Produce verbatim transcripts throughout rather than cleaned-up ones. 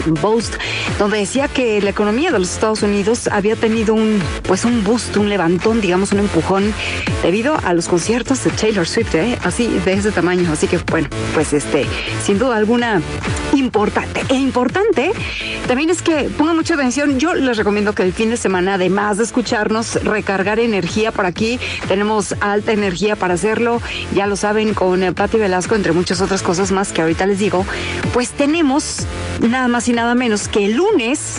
Post, donde decía que la economía de los Estados Unidos había tenido un, pues un boost, un levantón, digamos, un empujón debido a los conciertos de Taylor Swift, ¿eh? Así, de ese tamaño. Así que, bueno, pues este, sin duda alguna, importante. E importante también es que pongan mucha atención. Yo les recomiendo que el fin de semana, además de escucharnos, recargar energía por aquí. Tenemos alta energía para hacerlo. Ya lo saben, con Pati Velasco, entre muchas otras cosas más que ahorita les digo. Pues tenemos nada más y nada menos que el lunes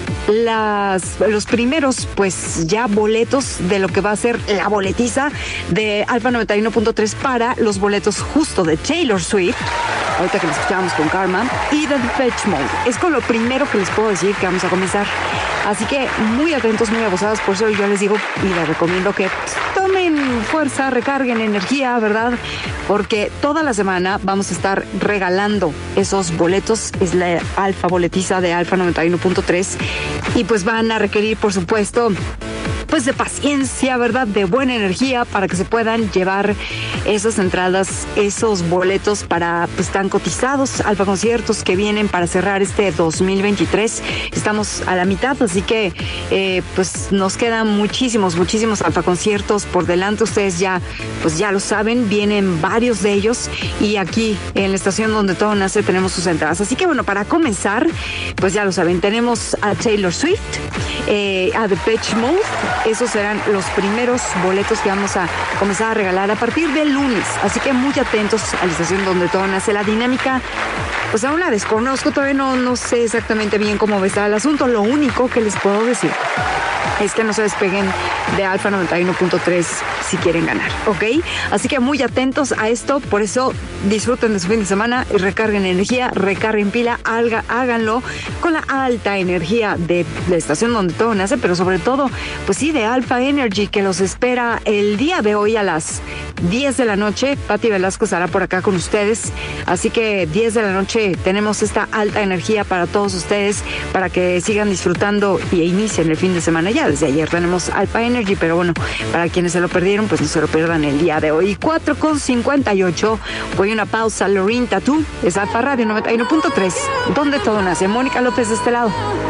las, los primeros, pues ya boletos de lo que va a ser la boletiza de Alfa noventa y uno punto tres para los boletos justo de Taylor Swift, ahorita que lo escuchábamos con Karma, y de Depeche Mode. Es con lo primero que les puedo decir que vamos a comenzar. Así que muy atentos, muy abusados. Por eso yo les digo y les recomiendo que tomen fuerza, recarguen energía, ¿verdad? Porque toda la semana vamos a estar regalando esos boletos. Es la Alfa boletiza de Alfa noventa y uno punto tres. Y pues van a requerir, por supuesto, pues de paciencia, ¿verdad? De buena energía para que se puedan llevar esas entradas, esos boletos para, pues están cotizados, Alfa Conciertos que vienen para cerrar este dos mil veintitrés. Estamos a la mitad, así que eh, pues nos quedan muchísimos, muchísimos Alfa Conciertos por delante. Ustedes ya, pues ya lo saben, vienen varios de ellos y aquí en la estación donde todo nace tenemos sus entradas. Así que bueno, para comenzar, pues ya lo saben, tenemos a Taylor Swift, eh, a Depeche Mode. Esos serán los primeros boletos que vamos a comenzar a regalar a partir del lunes. Así que muy atentos a la estación donde todo nace. La dinámica, pues aún la desconozco, todavía no, no sé exactamente bien cómo va a estar el asunto. Lo único que les puedo decir es que no se despeguen de Alfa noventa y uno punto tres si quieren ganar, ¿ok? Así que muy atentos a esto, por eso disfruten de su fin de semana y recarguen energía, recarguen pila, haga, háganlo con la alta energía de la estación donde todo nace, pero sobre todo, pues sí, de Alpha Energy, que los espera el día de hoy a las diez de la noche. Pati Velasco estará por acá con ustedes, así que diez de la noche tenemos esta alta energía para todos ustedes, para que sigan disfrutando y inicien el fin de semana. Ya desde ayer tenemos Alpha Energy, pero bueno, para quienes se lo perdieron, pues no se lo pierdan el día de hoy. cuatro con cincuenta y ocho, voy a una pausa. Loreen Tattoo, es Alfa Radio noventa y uno punto tres, donde todo nace. Mónica López de este lado.